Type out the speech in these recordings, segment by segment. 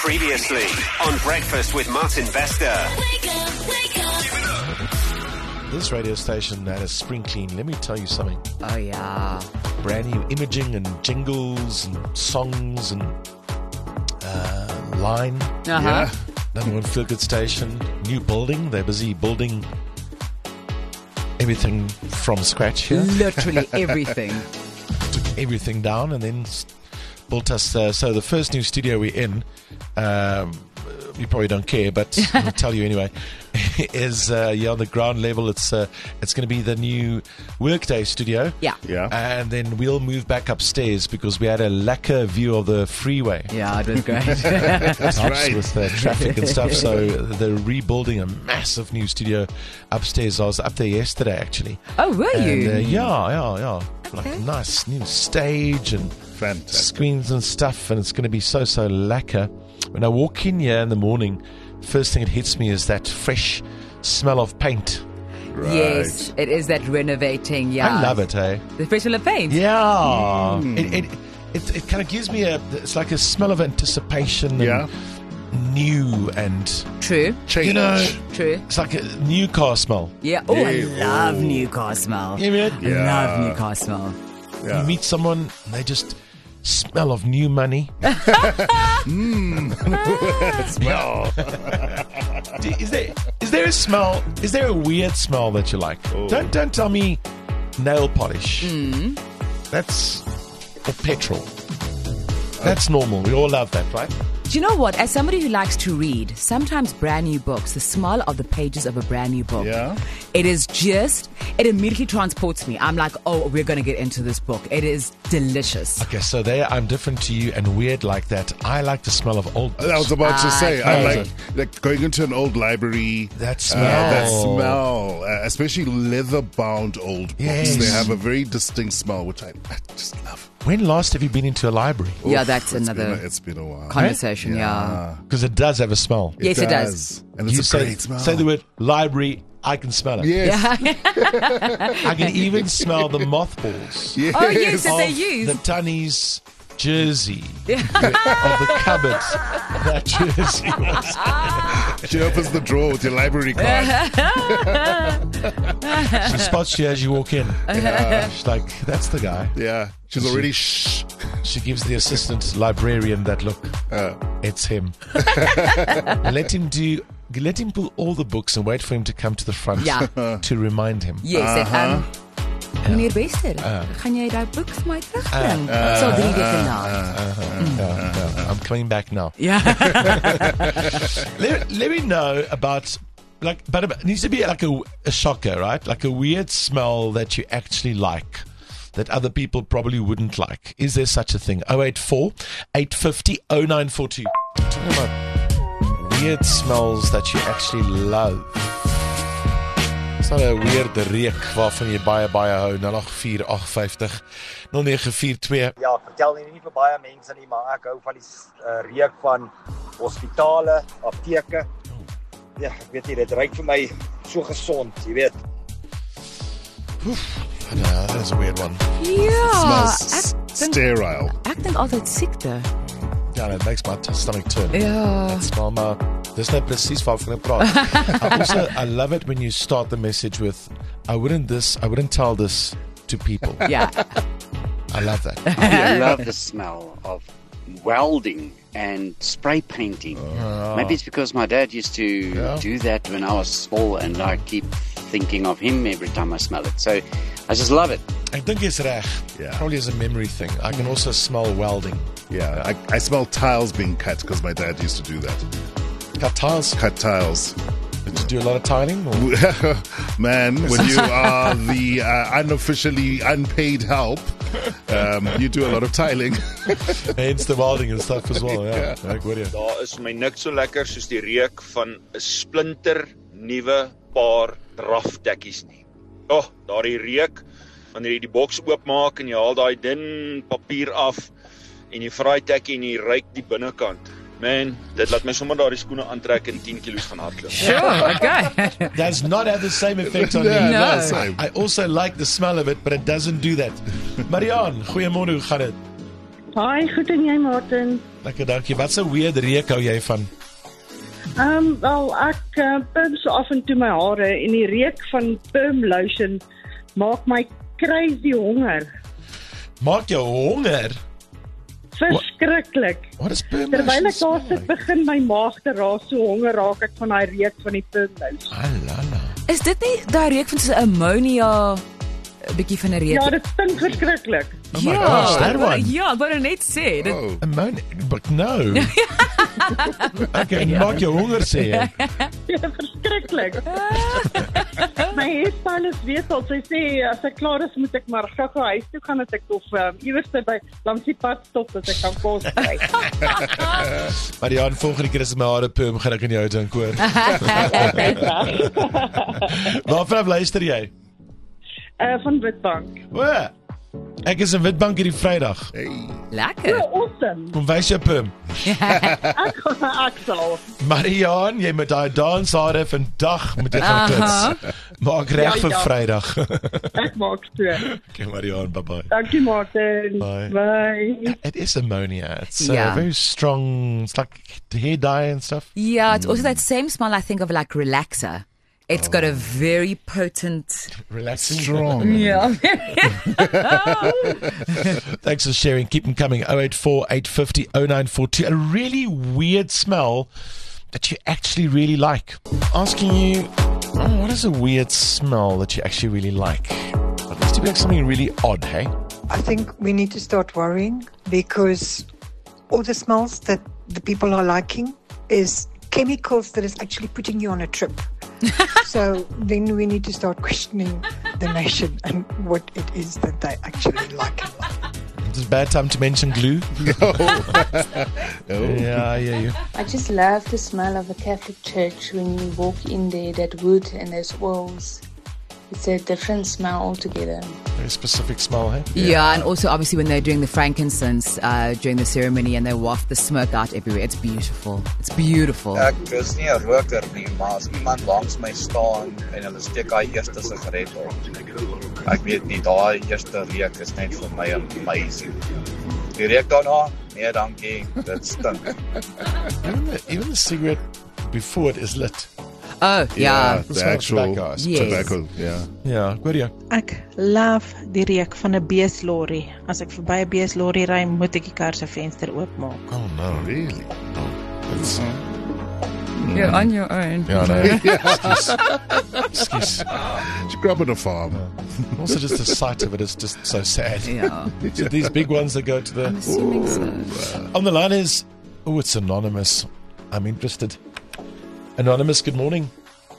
Previously on Breakfast with Martin Bester. This radio station had a spring clean. Let me tell you something. Oh, yeah. Brand new imaging and jingles and songs and line. Uh-huh. Number one feel-good station. New building. They're busy building everything from scratch here. Literally everything. Took everything down and then built us. So the first new studio we're in, you probably don't care, but I'll tell you anyway, is on the ground level. It's going to be the new Workday studio. Yeah. And then we'll move back upstairs because we had a lacquer view of the freeway. Yeah, it was great. That's right. With the traffic and stuff. So they're rebuilding a massive new studio upstairs. I was up there yesterday, actually. Oh, were you? Yeah. Okay. Like a nice new stage and fantastic screens and stuff, and it's going to be so lacquer. When I walk in here in the morning, first thing that hits me is that fresh smell of paint. Right. Yes, it is that renovating. Yeah, I love it, hey? The fresh smell of paint. Yeah. It kind of gives me it's like a smell of anticipation. And new and True. Change. You know, True. it's like a new car smell. Yeah. Oh, I love new car smell. You mean? I love new car smell. Yeah. You meet someone, and they just smell of new money. Smell. Is there a smell? Is there a weird smell that you like? Oh. Don't tell me nail polish. That's or petrol. That's normal. We all love that, right? Do you know what? As somebody who likes to read, sometimes brand new books, the smell of the pages of a brand new book, it immediately transports me. I'm like, oh, we're going to get into this book. It is delicious. Okay, so there I'm different to you and weird like that. I like the smell of old books. I was about to say, I okay. like going into an old library. That smell. That smell, especially leather-bound old books. Yes. They have a very distinct smell, which I just love. When last have you been into a library? Yeah, that's another It's been a while. conversation, yeah. Because it does have a smell. Yes, it does. And it's You a great smell. say the word library, I can smell it. Yes. I can even smell the mothballs. Yes. Oh, yes, that they of use. the Tunny's jersey of the cupboard. That jersey was. She opens the drawer with your library card. She spots you as you walk in. She's like, that's the guy. Yeah. She's already shh. She gives the assistant librarian that look. It's him. Let him pull all the books and wait for him to come to the front to remind him. Yes, meneer Bester, gaan jy daai boek vir my terugbring? So 3 weke na. I'm coming back now. Yeah. Let me know about, but it needs to be like a shocker, right? Like a weird smell that you actually like, that other people probably wouldn't like. Is there such a thing? 084 850 0942. Talking about weird smells that you actually love. It's not 'n weird reuk waarvan jy baie hou. 084850 0942. Ja, ek vertel nie vir baie mense nie, maar ek hou van die reuk van hospitale, apteke. Ja, ek weet nie, dit ruik vir my so gesond, jy weet. No, that's a weird one. Ja. Smells sterile. Ek dink altyd siekte. Yeah, it makes my stomach turn. Ja. That smell, maar dis net presies waarvan ek praat. I love it when you start the message with, I wouldn't tell this to people. Yeah. I love that. I love the smell of welding and spray painting. Maybe it's because my dad used to do that when I was small, and I keep thinking of him every time I smell it. So I just love it. Ek dink jy's reg. Probably is a memory thing. I can also smell welding. Yeah. I smell tiles being cut because my dad used to do that. Cut tiles? Cut tiles. Did you do a lot of tiling? Or? Man, when you are the unofficially unpaid help, you do a lot of tiling. Hence the welding and stuff as well, yeah. Ek hoor jou. Daar is my niks so lekker soos die reuk van 'n splinter nuwe paar draftekkies nie. Daardie reuk wanneer jy die boks oopmaak en jy haal daai dun papier af en jy vry tekkie en jy ruik die binnekant. Man, dit laat my sommer daardie skoene aantrek en 10 kilos gaan hardloop. Sure, okay. Does not have the same effect on me. No. I also like the smell of it, but it doesn't do that. Marianne, goeiemôre, hoe gaan dit? Hi, goed en jy, Martin? Lekker, dankie. Wat 'n weird reuk hou jy van? Wel, ek perm so af en toe my hare en die reuk van perm lotion maak my crazy honger. Maak jou honger? Verskriklik. Wat is perm Terwyl ek daar lotion sit, begin my maag te raas, so honger raak ek van daai reuk van die perm lotion. Alala. Is dit nie daai reuk van so ammonia, 'n bietjie van 'n reuk? Ja, dit stink verskriklik. Oh my gosh, that one. Ja, ek wou net sê. Dit, Ammonia, but no. Okay, maak jou honger sê jy. Ja, verskriklik. My hairstylist weet al, sy sê, as ek klaar is, moet ek maar gou huis toe gaan, dat ek of iewers by langs die pad stop, dat ek kan kos kry. Marianne, volgende keer as my hare perm, gaan ek in jou dink, hoor. Waarvan luister jy? Van Witbank. O, ek is in Witbank hierdie Vrydag. lekker. Awesome. Kom wys jou perm. Ek sal. Marianne, jy met daai danshare vandag moet jy gaan klits. Maak reg vir Vrydag. Ek maak toe. Okay, Marianne, bye-bye. Dankie, Martin. Bye. Bye. It is ammonia. It's Yeah. very strong. It's like hair dye and stuff. Yeah, it's also that same smell I think of like relaxer. It's got a very potent... Relaxing. Strong. Yeah. Thanks for sharing. Keep them coming. 084 850 0942. A really weird smell that you actually really like. Asking you, what is a weird smell that you actually really like? It needs to be like something really odd, hey? I think we need to start worrying because all the smells that the people are liking is chemicals that is actually putting you on a trip. So then we need to start questioning the nation and what it is that they actually like. It's a bad time to mention glue. Yeah, I hear you. I just love the smell of a Catholic church when you walk in there, that wood and those oils. It's a different smell altogether. Very specific smell, hey? Yeah, and also obviously when they're doing the frankincense during the ceremony and they waft the smoke out everywhere. It's beautiful. It's beautiful. Ek is nie 'n roker nie, maar as iemand langs my staan en hulle steek daai eerste sigaret op. Ek weet nie, daai eerste reuk is net vir my amazing. Die reuk daarna, nee dankie, dit stink. Even the cigarette before it is lit. Oh, yeah. The actual Yes. tobacco, yeah. Yeah, good yeah. Ek love die reuk van 'n beeslorry. As ek verby 'n beeslorry ry, moet ek die kar se venster oopmaak. Oh no, really? It's, You're on your own. yeah, no. Excuse. She grew up on a farm. Also, just the sight of it is just so sad. Yeah. So these big ones that go to the... I'm assuming so. On the line is... Oh, it's anonymous. I'm interested. Anonymous, good morning.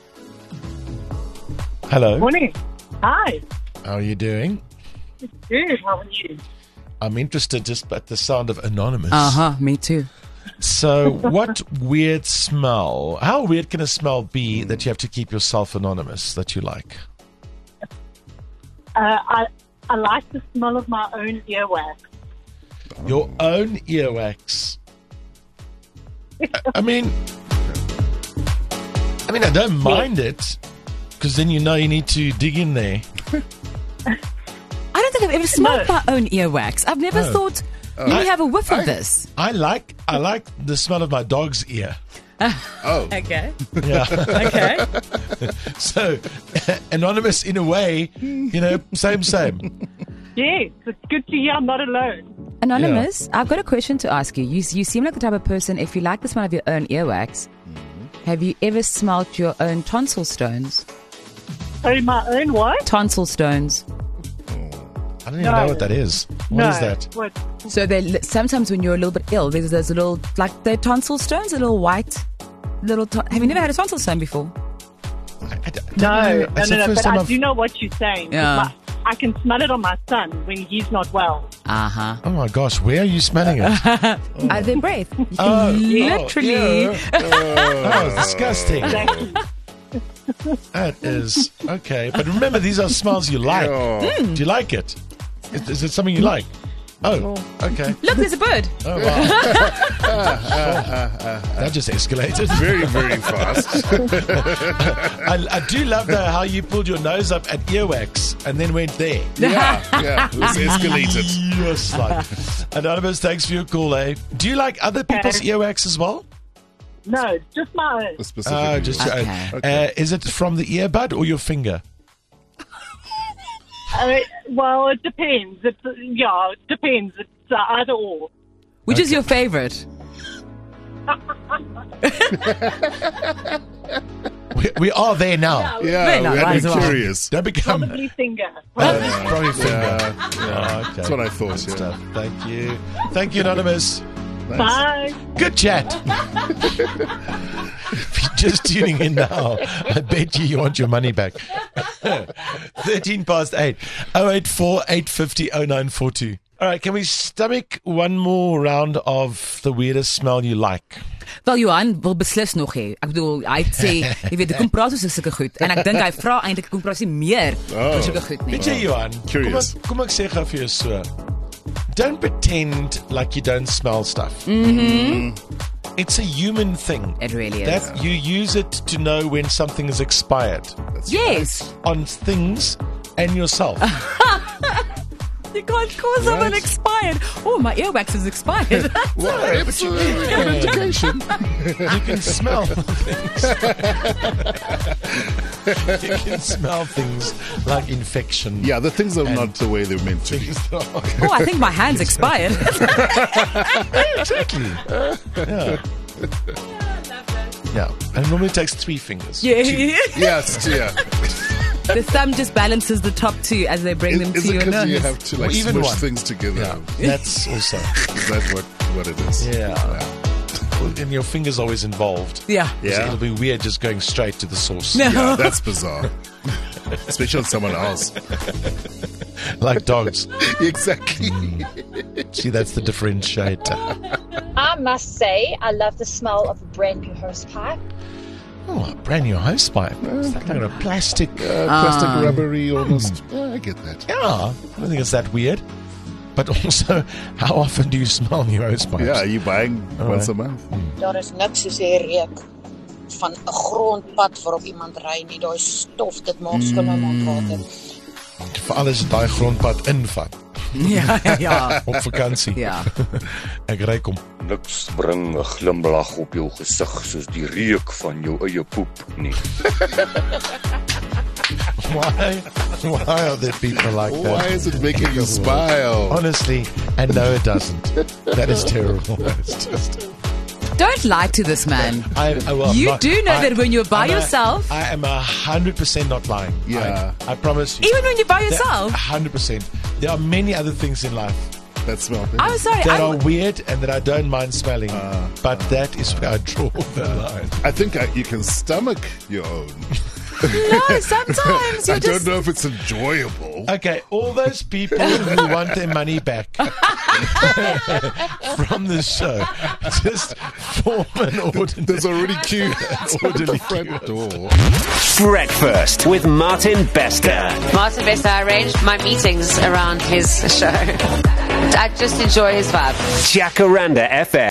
Hello. Morning. Hi. How are you doing? Good. How are you? I'm interested just at the sound of anonymous. Me too. So, what weird smell? How weird can a smell be that you have to keep yourself anonymous that you like? I like the smell of my own earwax. Your own earwax. I mean, I don't mind it because then you know you need to dig in there. I don't think I've ever smelled my own earwax. I've never thought, let me have a whiff of this. I like the smell of my dog's ear. Oh. Okay. Yeah. Okay. So, anonymous in a way, same. Yes, it's good to hear I'm not alone. Anonymous, I've got a question to ask you. You seem like the type of person, if you like the smell of your own earwax, have you ever smelt your own tonsil stones? Oh, my own what? Tonsil stones. I don't even know what that is. What is that? What? So sometimes when you're a little bit ill, there's those little, like the tonsil stones, a little white, have you never had a tonsil stone before? No, It's the first but time I do know what you're saying. Yeah. I can smell it on my son when he's not well. Uh-huh. Oh my gosh, where are you smelling it? Out of their breath. You can literally. Oh, disgusting. Exactly. That is okay. But remember, these are smells you like. Do you like it? Is it something you like? Oh, okay. Look, there's a bird. Oh, wow. That just escalated. Very, very fast. I do love how you pulled your nose up at earwax and then went there. Yeah, it was escalated. Yes, like. Anonymous, thanks for your call, eh? Do you like other people's earwax as well? No, just my own. Just your own. Okay. Is it from the earbud or your finger? Well, it depends. It depends. It's either or. Which is your favorite? We are there now. Yeah, we're curious. Don't become... Probably finger. Probably finger. Okay. That's what I thought. Good stuff. Thank you. Thank you, Anonymous. Nice. Bye. Good chat. If you're just tuning in now, I bet you want your money back. 13 past 8. 084 850 0942. All right, can we stomach one more round of the weirdest smell you like? Wel, Johan wil beslis nog hê. Ek bedoel, hy sê, jy weet, kom praat oor sulke goed. En ek dink hy vra eintlik kom praat meer oor sulke goed nie. Weet jy, Johan, Curious. Kom ek sê gou vir jou so. Don't pretend like you don't smell stuff. It's a human thing. It really is. That you use it to know when something is expired. Yes. On things and yourself. You can't call someone expired. Oh, my earwax is expired. Well, it's an indication. You can smell things. You can smell things like infection. Yeah, the things are not the way they're meant to be. Oh, I think my hand's expired. Exactly. Yeah. Yeah. And it normally takes 3 fingers. Yeah. Yes, yeah. The thumb just balances the top 2 as they bring them to your because nose. you have to like even smush one. things together? Yeah. That's also. Is that what it is? Yeah. Well, and your finger's always involved. Yeah. Yeah. So it'll be weird just going straight to the source. Yeah, that's bizarre. Especially on someone else. Like dogs. Exactly. See, that's the differentiator. I must say, I love the smell of a brand new hose pipe. Oh, a brand new hosepipe. It's like a plastic. Plastic rubbery almost. Yeah, I get that. Yeah, I don't think it's that weird. But also, how often do you smell new hosepipes? Yeah, are you buying once a month? Daar is niks soos die reuk van 'n grondpad waarop iemand ry nie. Daai stof, dit maak skoon my mondwater. Veral as daai grondpad invat. Ja. Op vakansie. Ja. Ek ry kom. Niks bring 'n glimlag op jou gesig soos die reuk van jou eie poep nie. Why are there people like that? Why is it making you smile? Honestly, and no, it doesn't. That is terrible. It's just. Don't lie to this man. You do know that when you're by yourself. I am 100% not lying. Yeah. I promise you. Even when you're by yourself? 100%. There are many other things in life that smell. I'm sorry. That are weird and that I don't mind smelling. But that is where I draw the line. I think you can stomach your own. No, sometimes I don't know if it's enjoyable. Okay, all those people who want their money back from the show, just form an order. There's already queue orderly at the front door. Breakfast with Martin Bester. Martin Bester, I arranged my meetings around his show. I just enjoy his vibe. Jacaranda FM.